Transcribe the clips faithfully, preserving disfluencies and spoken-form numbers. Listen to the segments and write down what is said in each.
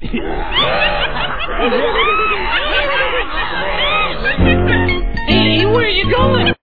Hey, where are you going?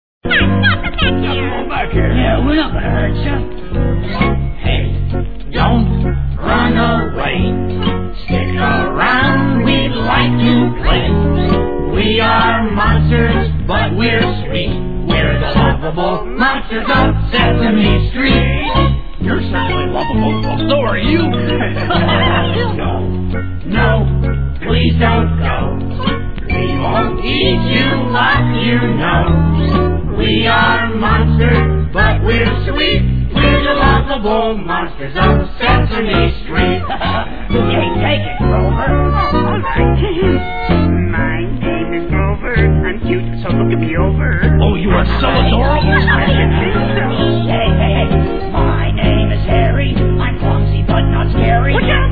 Come back here. Yeah, we're not gonna hurt you. Hey, don't run away. Stick around, we'd like to play. We are monsters, but we're sweet. We're the lovable monsters of Sesame Street. You're certainly lovable. Well, so are you. No, no, please don't go. We won't eat you like you know. We are monsters, but we're sweet. We're the lovable monsters of Sesame Street. Hey, take it, Grover. All right. My name is Grover. I'm cute, so look at me over. Oh, you are so adorable. I should think so. Hey, hey, hey. My name is Harry. I'm clumsy, but not scary. Watch out!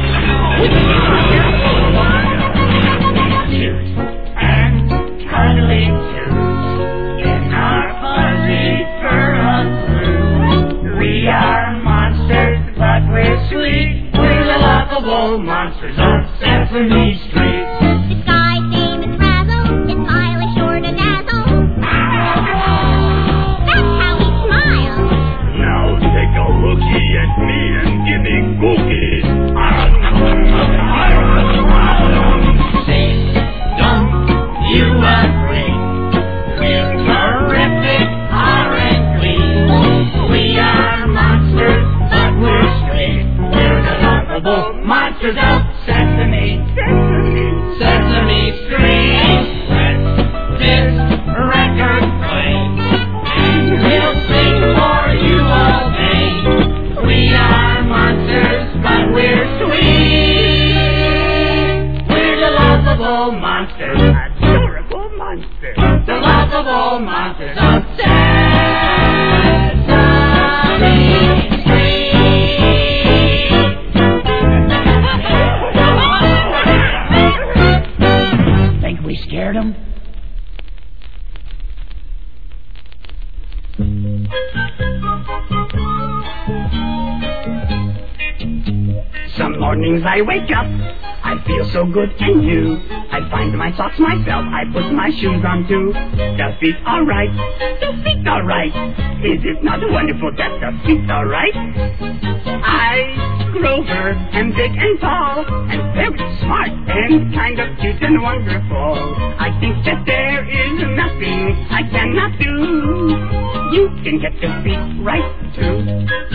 Cute and cuddly too. In our fuzzy fur of blue. We are monsters, but we're sweet. We're the lovable monsters of Sesame Street. The guy's name is Razzle. His smile is sure to dazzle. That's how he smiles. Now take a hooky at me and give me cookies. Say, don't you agree? We're terrific, aren't we? We are monsters, but we're sweet. We're the lovable monsters of Sesame, Sesame, Sesame Street. Let this record play, and we'll sing for you all day. We are monsters, but we're sweet. We're the lovable monsters, Adorable monster. the lovable monsters of Sesame Street. Think we scared him? Some mornings I wake up, I feel so good and new. I find my socks myself, I put my shoes on too. The feet are right, the feet are right. Is it not wonderful that the feet are right? I, Grover, am big and tall, and very smart, and kind of cute and wonderful. I think that there is nothing I cannot do. You can get the feet right too.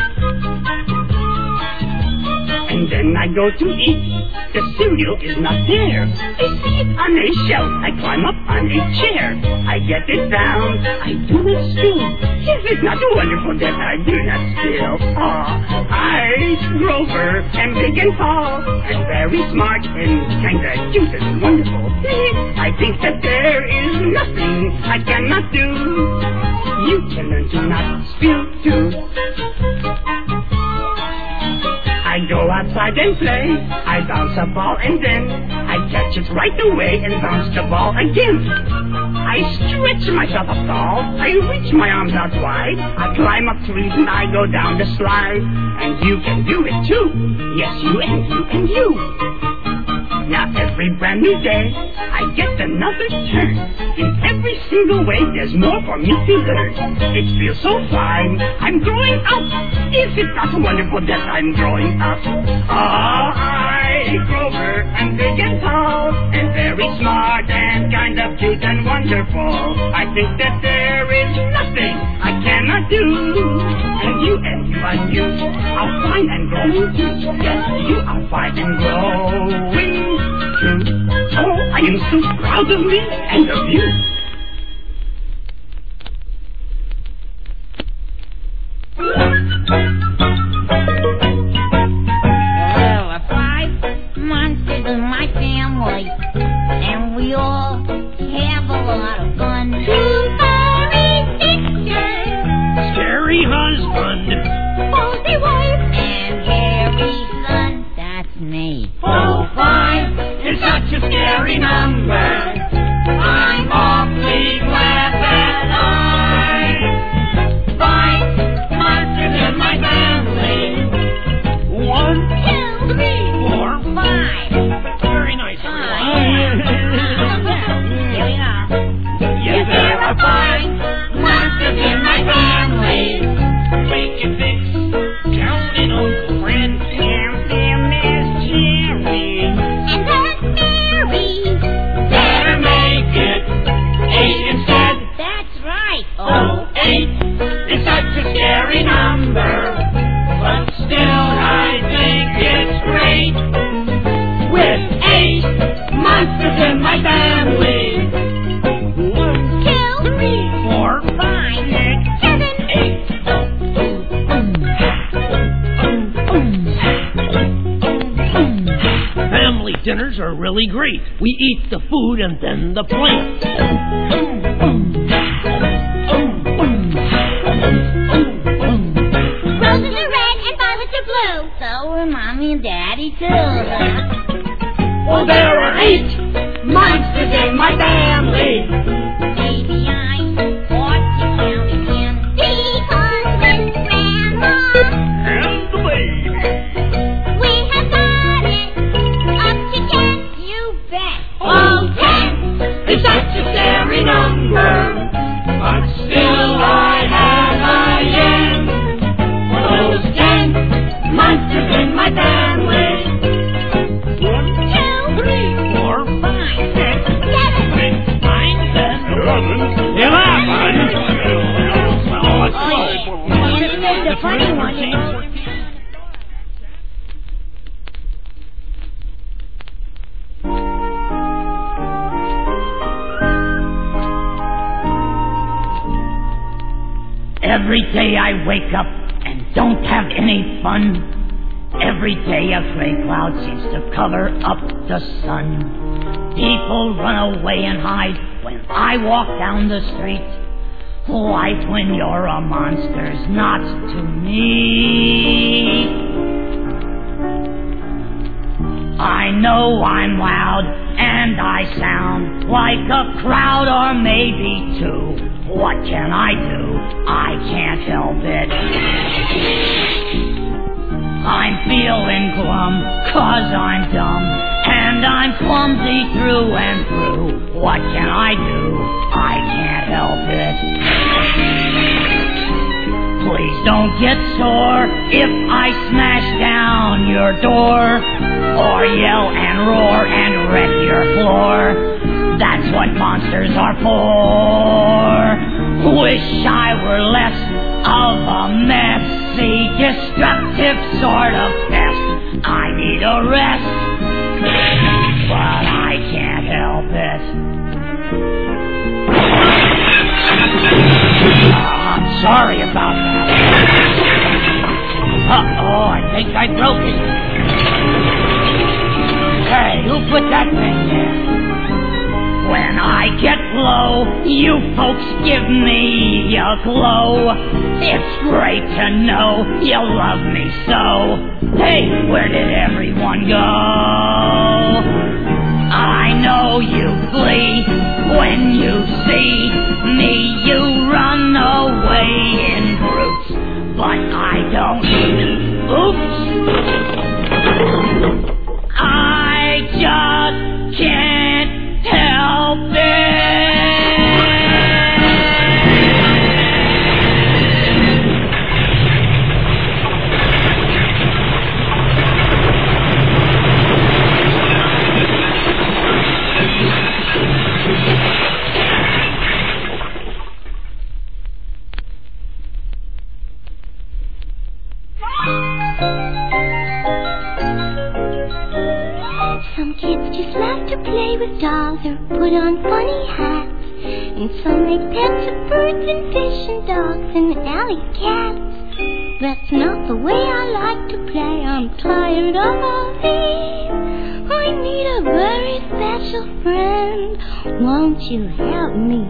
And then I go to eat. The cereal is not there. I see it on a shelf. I climb up on a chair. I get it down. I do not steal. Is it not wonderful that I do not steal? Ah, I, Grover, am big and tall, and very smart, and kinda cute and wonderful. I think that there is nothing I cannot do. You can learn to not steal too. I go outside and play, I bounce a ball and then I catch it right away and bounce the ball again. I stretch myself up tall, I reach my arms out wide, I climb up trees and I go down the slide. And you can do it too, yes you and you and you. Now every brand new day, I get another turn. In every single way, there's more for me to learn. It feels so fine, I'm growing up. Is it not wonderful that I'm growing up? Oh, I, Grover, am big and tall, and very smart, and kind of cute and wonderful. I think that there is nothing I cannot do. And you and you and you are fine and growing too. Yes, you are fine and growing. Oh, I am so proud of me and of you. There are five monsters in my family, and we all have a lot of fun. Two furry sisters, Scary husband. Posy wife, and Gary's son. That's me. Oh, five is such a scary number. I'm off make it fix. Counting Uncle Fred. Now there is Jerry. And there's Mary. Better make it eight instead. That's right. Oh, eight is such a scary number, but still I think it's great. With eight monsters in my family. One, two, three, Four, five, six, seven, eight. Family dinners are really great. We eat the food and then the plate. Roses are red and violets are blue. So are Mommy and Daddy too. Well, there are eight monsters in my family. Maybe I ought to count again. Because with Grandma, And the baby. we have got it up to ten. You bet. Oh, ten is such a scary number, but still I have a yen. For those ten monsters in my family. One, Two, Three, four, five, six, seven, six, nine, ten, seven, eleven. Oh, let's go. This is the funny one, you know. Every day I wake up and don't have any fun. Every day a gray cloud seems to cover up the sun. People run away and hide when I walk down the street. Life when you're a monster's not to me. I know I'm loud and I sound like a crowd or maybe two. What can I do? I can't help it. I'm feeling glum, cause I'm dumb, and I'm clumsy through and through. What can I do? I can't help it. Please don't get sore if I smash down your door, or yell and roar and wreck your floor. That's what monsters are for. Wish I were less of a messy, destructive sort of pest. I need a rest, but I can't help it. Oh, I'm sorry about that. Uh-oh, I think I broke it. Hey, who put that thing there? When I get low, you folks give me a glow. It's great to know you love me so. Hey, where did everyone go? I know you flee when you see me. You run away in groups, but I don't. Oops. I just can't help it. Some kids just love to play with dolls or put on funny hats. And some make pets of birds and fish and dogs and alley cats. That's not the way I like to play. I'm tired of all these. I need a very special friend. Won't you help me,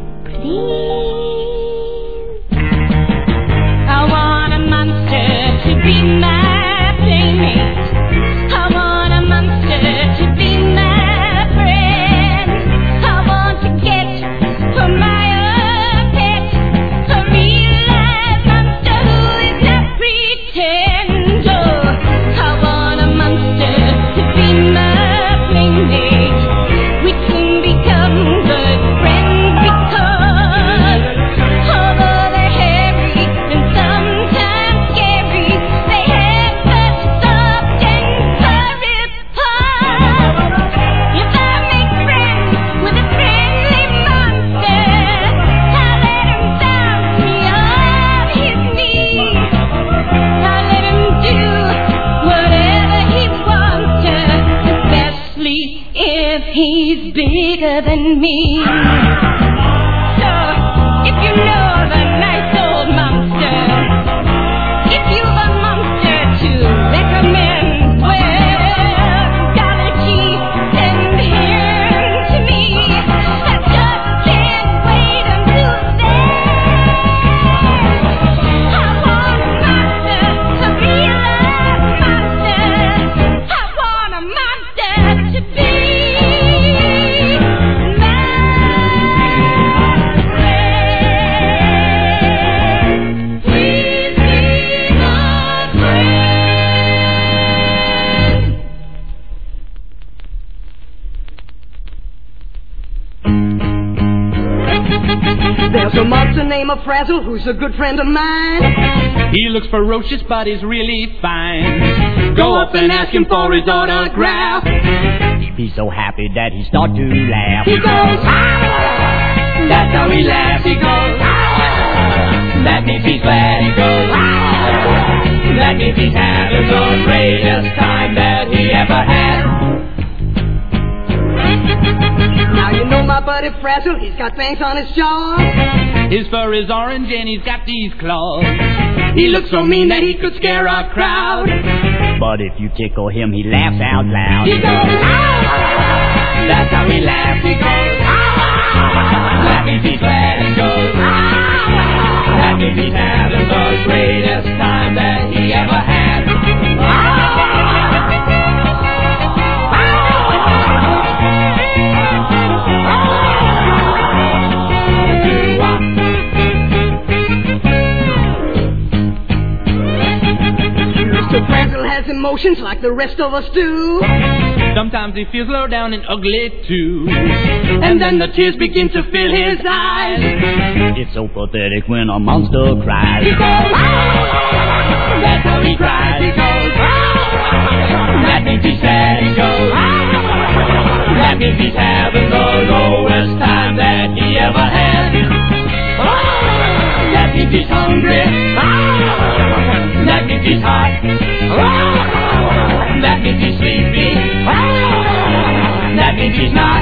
please? I want a monster to be my playmate. I want a monster to be my friend. I want to get for my own pet a real live monster who is not pretend. Oh, I want a monster to be my playmate. We can become good friends because he's bigger than me. So, if you know of a nice old monster, if you've a monster to recommend, well, golly gee, send him to me. I just can't wait until then. I want a monster to be a monster. I want a monster to be There's a monster named Frazzle who's a good friend of mine. He looks ferocious, but he's really fine. Go up and ask him for his autograph. He'd be so happy that he start to laugh. He goes, ah! That's how he laughs. He goes, ah! That means he's glad. He goes, ah! That means he's having the greatest time that he ever had. Now you know my buddy Frazzle, he's got fangs on his jaw. His fur is orange and he's got these claws. He looks so mean that he could scare a crowd. But if you tickle him, he laughs out loud. He goes, ah! That's how he laughs. He goes, ah! That means he's glad. He goes, ah! That means he's having the greatest time that he ever had. Ah! Mister Frazzle has emotions like the rest of us do. Sometimes he feels low down and ugly too. And then the tears begin to fill his eyes. It's so pathetic when a monster cries. He goes, ah! That's how he cries. He goes, ah! That means he's sad. He goes, ah! That means he's having the lowest time that he ever had. Ah! That means he's hungry. Ah! That means he's hot. Ah! That means he's sleepy. Ah! That means he's not.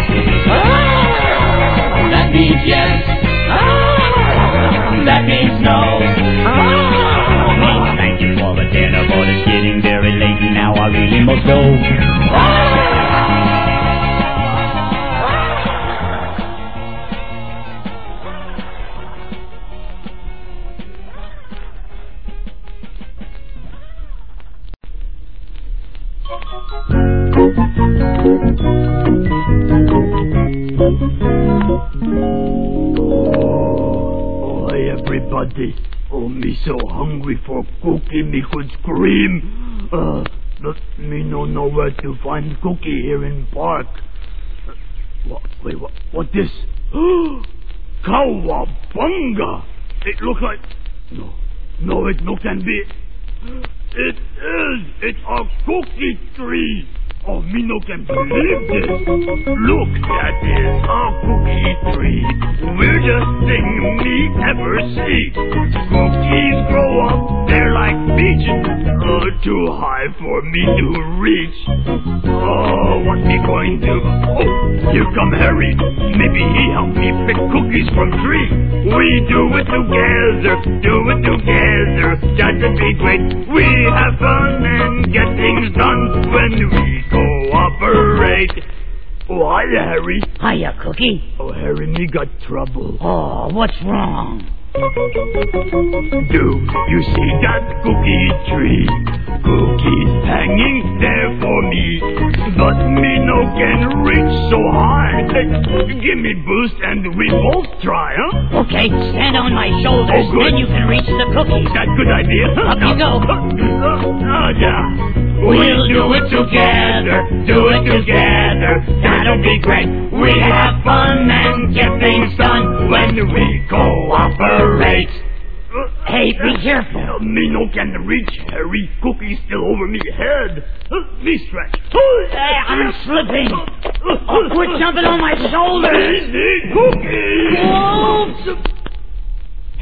Ah! That means yes. Ah! That means no. Ah! Thank you for the dinner, but it's getting very late and now I really must go. Ah! Oh, hey everybody. Oh, me so hungry for cookie, me could scream. Uh, but me no know where to find cookie here in park. Uh, what, wait, what, what this? Cowabunga! It look like... No, no, it no can be... It is! It's a cookie tree! Oh, me no can believe this! Look, that is a cookie tree! Weirdest thing me ever see! Cookies grow up, they're like beaches, uh, too high for me to reach. Oh, what me going to... Oh, here come Harry! Maybe he help me pick cookies from tree! We do it together, do it together, that would be great! We have fun and get things done when we cooperate. Oh, hiya, Harry. Hiya, Cookie. Oh, Harry, me got trouble. Oh, what's wrong? Do you see that cookie tree? Cookies hanging there for me, but me no can reach so high. Hey, give me boost and we both try, huh? Okay, stand on my shoulders, Oh, good. then you can reach the cookies. That good idea. Up you go. Oh, yeah. We'll do it together, do it together. That'll be great. We have fun and get things done when we cooperate. Hey, be careful. Uh, me no can reach, Harry. Cookie's still over me head. Uh, me stretch. Hey, I'm slipping. Oh, quit jumping on my shoulders. Easy, Cookie. Whoa.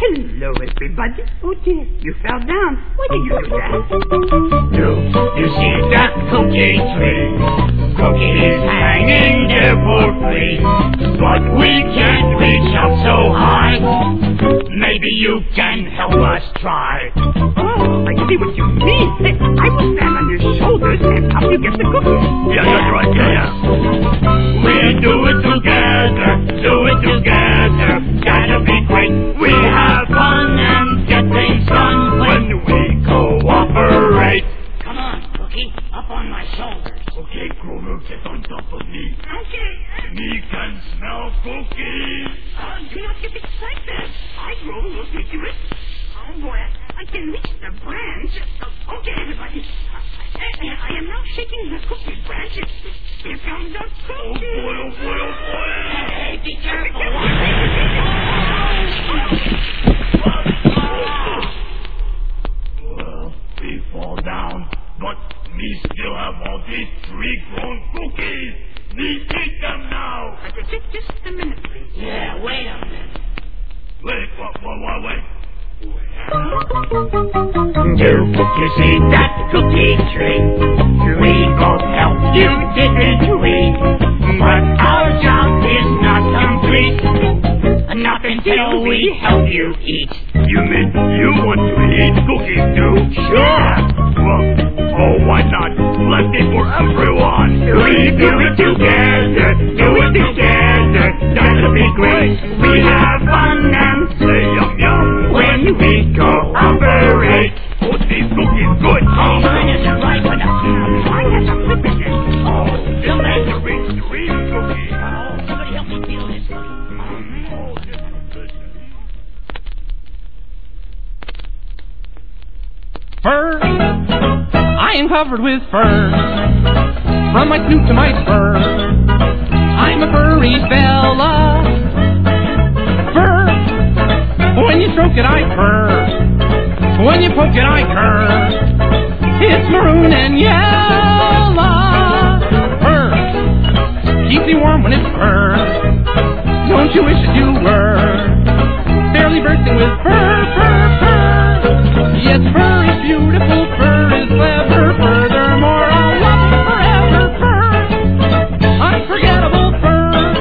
Hello, everybody. Oh, dear, you fell down. Why did you do that? Do you see that cookie tree? Cookie is hanging there for free, but we can't reach up so high. Maybe you can help us try. Oh, I see what you mean. Hey, I will stand on your shoulders and help you get the cookies. Yeah, that's right, yeah, yeah. We do it together, do it together. Gotta be great. We have fun and get things done when we cooperate. Come on, Cookie, up on my shoulders. Okay, Grover, get on top of me. Okay. Me can smell cookies. Oh, do not get excited. I grow look into it. Oh, boy, I can reach the branch. Oh, okay, everybody. I, I, I am now shaking the cookie branch. Here comes the cookie. Oh, boy, oh, boy, oh, boy. Hey, be careful. Well, we fall down, but me still have all these three grown cookies. Me eat them now. Just, just a minute, please. Yeah, wait a minute. Wait, what, what, what, wait. Do you see that cookie tree? We both helped you, didn't we? But our job is not complete, not until we help you eat. You mean you want to eat cookies too? Sure. Well, oh, why not? Plenty for everyone. We do it together, do it together. That'll be great. We have fun and say yum yum when we cooperate. Oh, these cookies good. Oh, mine isn't right, but Mine has a flip in it. oh, Still make the reach to eat cookies. Oh, somebody help me feel this. Oh, this is good. Fur. I am covered with fur. From my snoot to my spur. I'm a furry fella. Fur. When you stroke it, I purr. When you poke it, I curr. It's maroon and yellow. Fur. Keeps me warm when it's fur. Don't you wish that you were fairly bursting with fur, fur, fur? Yes, fur is beautiful, fur is clever. Furthermore, I'll love you forever, fur. Unforgettable fur.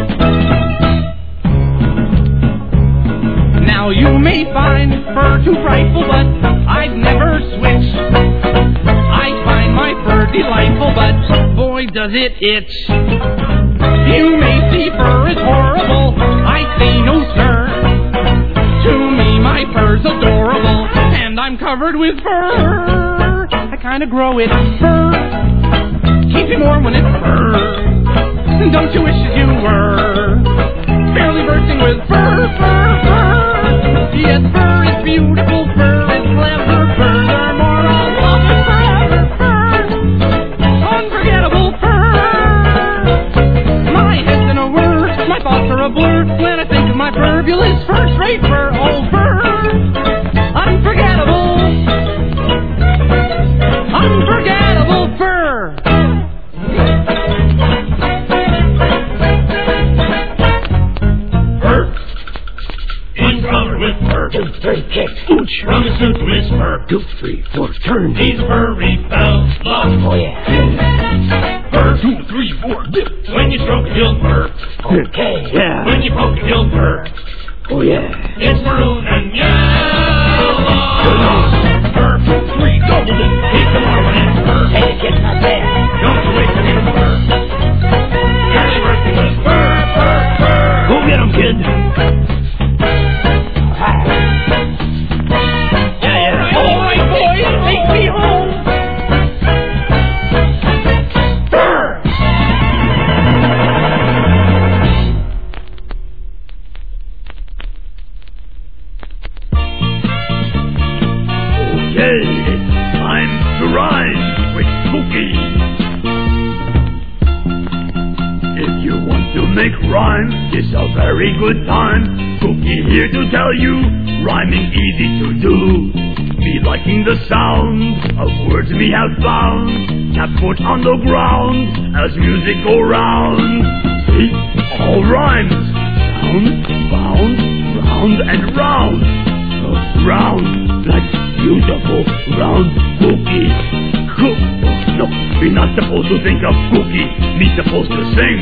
Now you may find fur too frightful, but I'd never switch. I find my fur delightful, but boy does it itch. You may see fur is horrible, I say no sir. To me my fur's adorable, and I'm covered with fur. I kinda grow it fur, keeps me warm when it's fur. Don't you wish that you were fairly bursting with fur, fur, fur? Yes, fur is beautiful, fur is clever. Furthermore, I'll love it forever, fur. Unforgettable fur. My head's in a whir, my thoughts are a blur. When I think of my fabulous first-rate fur, oh fur. Unforgettable. Unforgettable fur. Fur is covered with fur. Two, three, kick. Ooch. From the suit to his fur. Two, three, four, turn. These furry fellas love. Oh yeah. Fur. Two, three, four, dip. When you stroke it, he'll purr. Okay. Yeah. When you poke it, he'll purr. Oh, yeah. It's maroon and yellow. Fur. Two, three, double dip. Keep the warm when it's fur. Hey, it's not bad. Don't you wait to get fur. Fairly bursting with fur, fur, fur. Go get him, kid. Yeah, yeah. All right, boys, take me home. Fur. Okay, it's time to rhyme with cookies. If you want to make rhymes, it's a very good time. Cookie here to tell you, rhyming easy to do. Me liking the sound of words we have found, tap foot on the ground as music go round. See, all rhymes sound fine. round, round and round. Uh, round, like beautiful round cookies. Cook. No, we're not supposed to think of cookie. We're supposed to sing.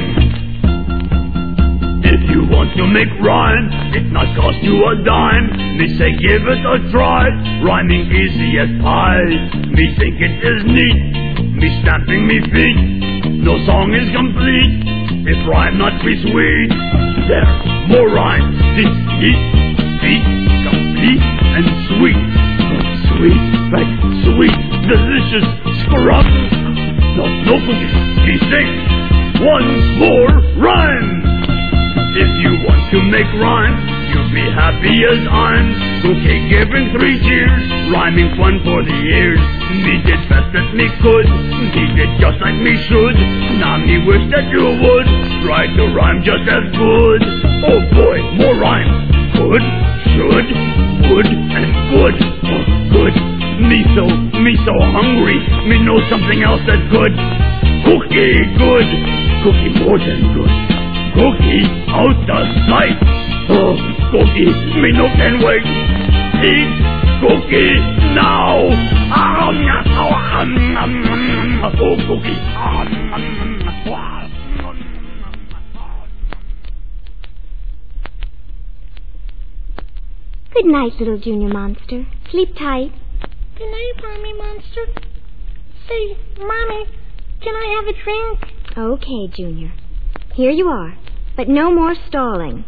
If you want to make rhyme, it not cost you a dime. Me say give it a try. Rhyming easy as pie. Me think it is neat. Me stamping me feet. No song is complete if rhyme not be sweet. There, more rhymes. Feet, eat, feet, complete and sweet. Sweet, like sweet, delicious scrub. No, no cookies. He sings one more rhyme. If you want to make rhyme, you'll be happy as I'm. Okay, giving three cheers, rhyming fun for the ears. Me did best that me could, me did just like me should. Now me wish that you would try to rhyme just as good. Oh boy, more rhyme. Could, should, would, and good. Oh, good. Me so, me so hungry. Me know something else that's good. Cookie, good. Cookie more than good. Cookie out the sight. Oh, cookie, me no can wait. Eat cookie now. Oh, cookie. Good night, little junior monster. Sleep tight. Good night, Mommy Monster. Say, Mommy, can I have a drink? Okay, Junior. Here you are. But no more stalling.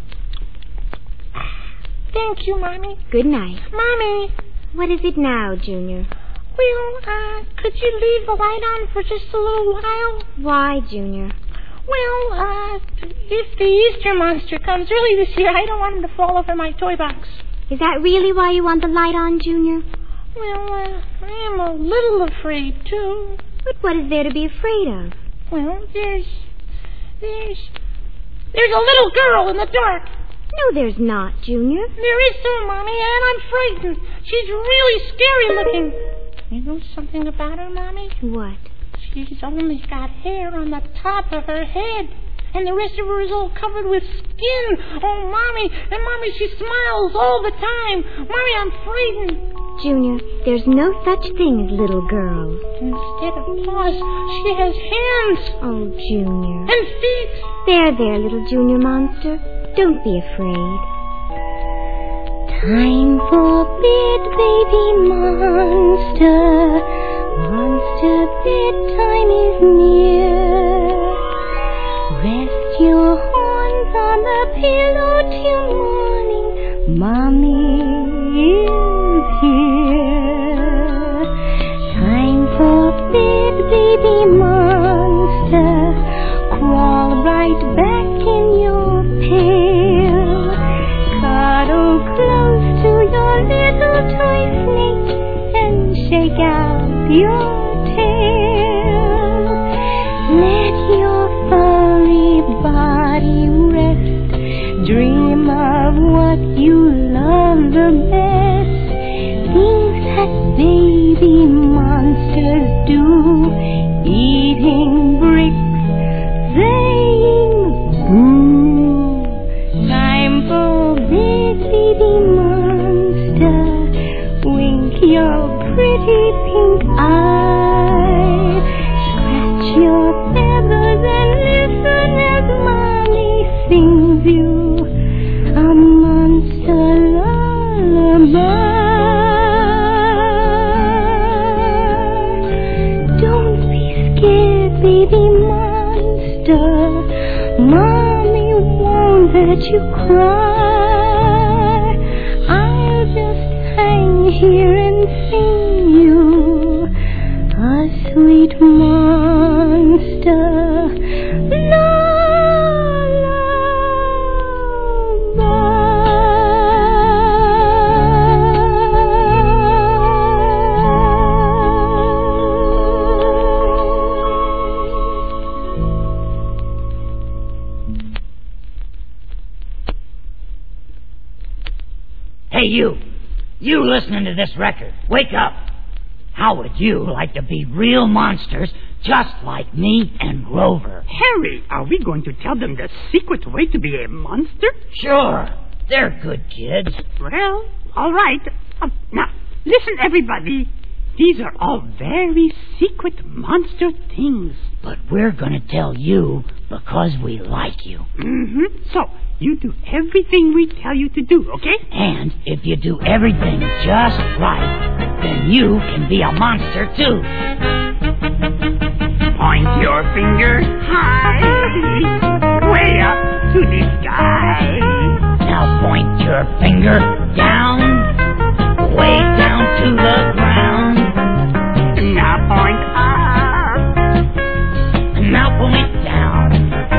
Thank you, Mommy. Good night. Mommy. What is it now, Junior? Well, uh, could you leave the light on for just a little while? Why, Junior? Well, uh, if the Easter monster comes early this year, I don't want him to fall over my toy box. Is that really why you want the light on, Junior? Well, uh, I am a little afraid, too. But what is there to be afraid of? Well, there's... There's... There's a little girl in the dark. No, there's not, Junior. There is too, Mommy, and I'm frightened. She's really scary looking. You know something about her, Mommy? What? She's only got hair on the top of her head. And the rest of her is all covered with skin. Oh, Mommy, and Mommy, she smiles all the time. Mommy, I'm frightened. Junior, there's no such thing as little girls. Instead of paws, she has hands. Oh, Junior. And feet. There, there, little junior monster. Don't be afraid. Time for bed, baby monster. Monster bedtime is near. Rest your horns on the pillow till morning. Mommy is here. Time for bed, baby monster. Crawl right back in your pail. Cuddle close to your little toy snake and shake out your tail. Let your furry body rest. Dream of what you love the best. Things that baby monsters do. Eating bricks, saying boo. Time for bed, baby monster. Wink your pretty pink eye. Scratch your feathers and listen as Mommy sings you a monster lullaby. Don't be scared, baby monster. Mommy won't let you cry. I'll just hang here and sing you a sweet monster Hey, you. You listening to this record. Wake up. How would you like to be real monsters just like me and Grover? Harry, are we going to tell them the secret way to be a monster? Sure. They're good kids. Well, all right. Uh, now, listen, everybody. These are all very secret monster things. But we're going to tell you because we like you. Mm-hmm. So, you do everything we tell you to do, okay? And if you do everything just right, then you can be a monster, too. Point your finger high, way up to the sky. Now point your finger down, way down to the ground. Now point up. Now point down.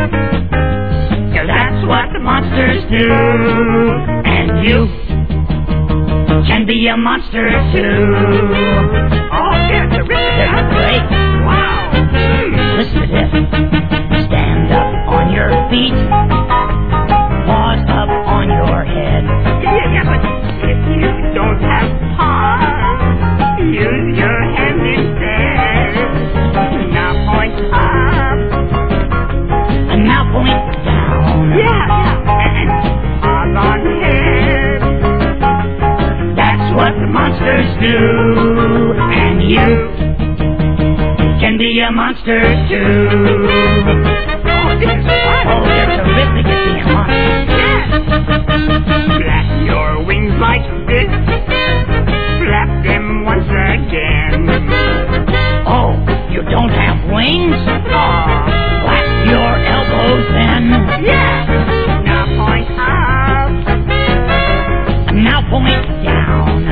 That's what the monsters do. And you can be a monster too. Oh, yeah, terrific. That's great. Wow. Mm. Listen to this. Stand up on your feet. Paws up on your head. Yeah, yeah, but if you don't have paws, use your hand instead. Now point up. And now point down. Yeah, yeah. And paws on head. That's what the monsters do. And you can be a monster too. Oh, this is fun. Oh, you're terrific at being a monster. Yes. Flap your wings like this. Flap them once again. Oh, you don't have wings? Oh. Flap your elbows then. Yeah. Now point up. Now point down.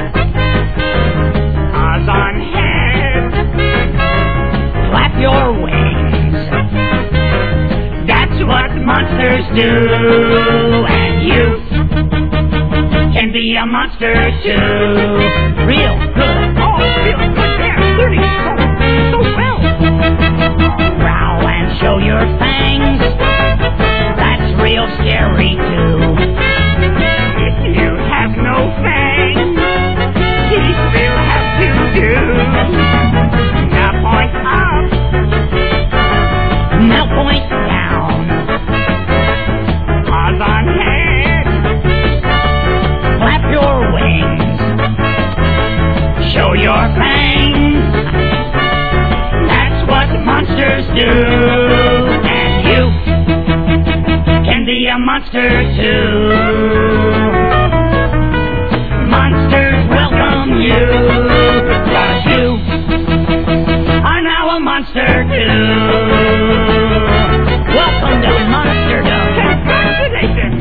Paws on head. Flap your wings. That's what monsters do. And you can be a monster too. Real good. Oh, real good there. Learning so, so well. Growl and show your fangs. That's real scary too. If you have no fangs, he will have to do. Now point up. Now point down. Paws on head. Flap your wings. Show your fangs. That's what monsters do. And you can be a monster too. Monsters welcome you. 'Cause you are now a monster too. Welcome to Monsterdom. Congratulations.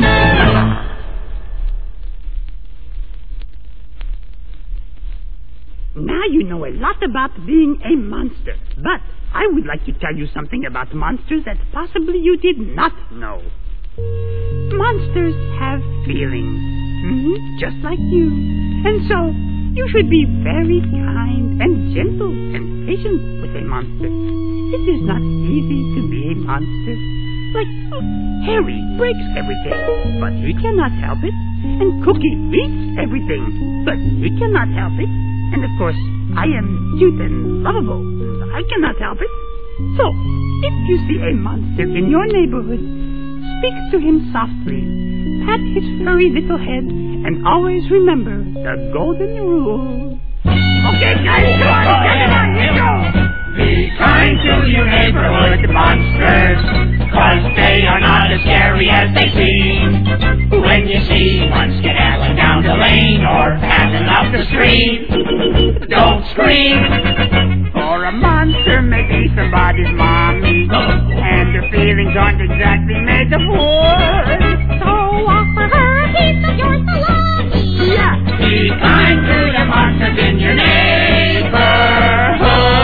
Now you know a lot about being a monster, but I would like to tell you something about monsters that possibly you did not know. Monsters have feelings, mm-hmm, just like you, and so you should be very kind and gentle and patient with a monster. It is not easy to be a monster. Like, oh, Harry breaks everything, but he cannot help it. And Cookie eats everything, but he cannot help it. And of course, I am cute and lovable, and I cannot help it. So, if you see a monster in your neighborhood, speak to him softly, pat his furry little head, and always remember the golden rule. Okay, guys, come on, get it on, here we go. Be kind to your neighborhood monsters, 'cause they are not as scary as they seem. When you see one skedaddling down the lane or passing up the street, don't scream. For a monster may be somebody's mommy, and their feelings aren't exactly made of wood. So offer her a piece of your salami. Yeah. Be kind to the monsters in your neighborhood.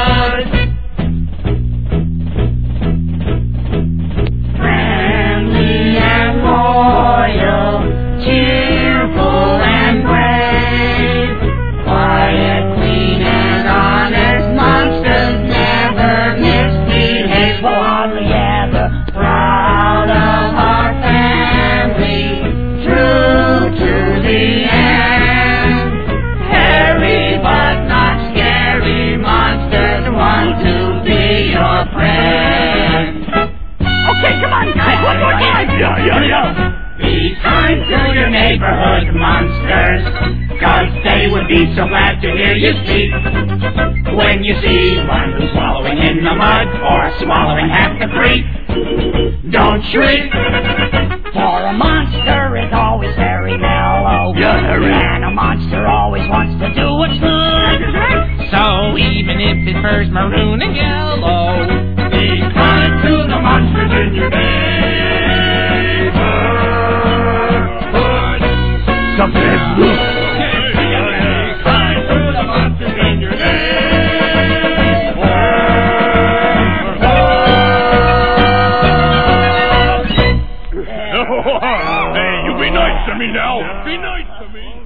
Friendly and loyal, cheerful and brave, quiet, clean and honest monsters never misbehave, hardly ever proud of would be so glad to hear you speak. When you see one who's wallowing in the mud or swallowing half the creek, don't shriek. For a monster is always very mellow. Yeah, Harry. And a monster always wants to do what's good. So even if his fur's maroon and yellow, Be kind to the monsters in your neighborhood. Something blue. Be kind to the monsters in your neighborhood. Hey, you be nice to me now. Be nice to me.